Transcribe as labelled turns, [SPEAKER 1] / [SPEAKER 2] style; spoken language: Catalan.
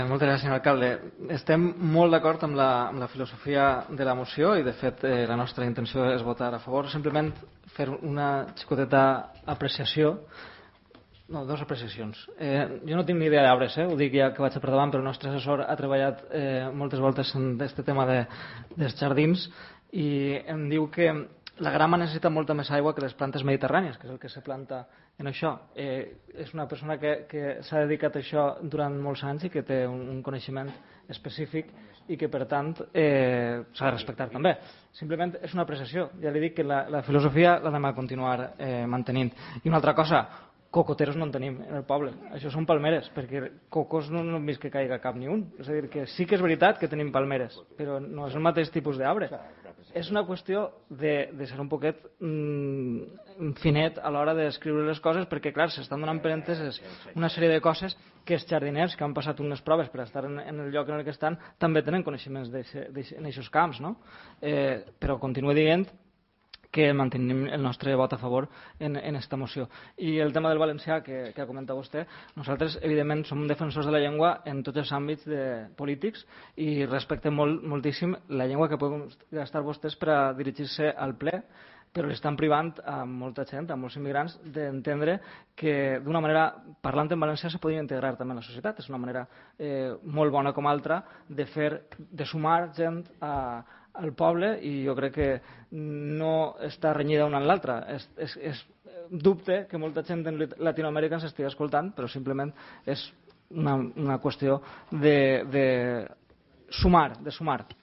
[SPEAKER 1] Moltes gràcies, senyor alcalde. Estem molt d'acord amb la filosofia de la moció i, de fet, la nostra intenció és votar a favor. Simplement fer una xicoteta apreciació. No, dues apreciacions. Jo no tinc ni idea d'arbres, ho dic ja que vaig per davant, però el nostre assessor ha treballat moltes voltes en aquest tema dels jardins i em diu que la grama necessita molta més aigua que les plantes mediterrànies, que és el que se planta en això. És una persona que s'ha dedicat a això durant molts anys i que té un coneixement específic i que, per tant, s'ha de respectar també. Simplement és una apreciació. Ja li dic que la filosofia l'hem de continuar mantenint. I una altra cosa, cocoteros no en tenim en el poble, això són palmeres, perquè cocos no hem vist que caiga cap ni un. És a dir, que sí que és veritat que tenim palmeres, però no és el mateix tipus d'arbre. És una qüestió de ser un poquet finet a l'hora d'escriure les coses, perquè, clar, s'estan donant per enteses una sèrie de coses que els jardiners que han passat unes proves per estar en el lloc en el que estan també tenen coneixements en aquests camps, no? Però continuo dient que mantenim el nostre vot a favor en aquesta moció. I el tema del valencià que ha comentat vostè, nosaltres evidentment som defensors de la llengua en tots els àmbits polítics i respectem moltíssim la llengua que poden gastar vostès per a dirigir-se al ple, però l'estan privant a molta gent, a molts immigrants, d'entendre que d'una manera, parlant en valencià, se podien integrar també en la societat. És una manera molt bona com altra de sumar gent al poble i jo crec que no està renyida una en l'altra. És dubte que molta gent en Latinoamèrica ens estigui escoltant, però simplement és una qüestió de sumar,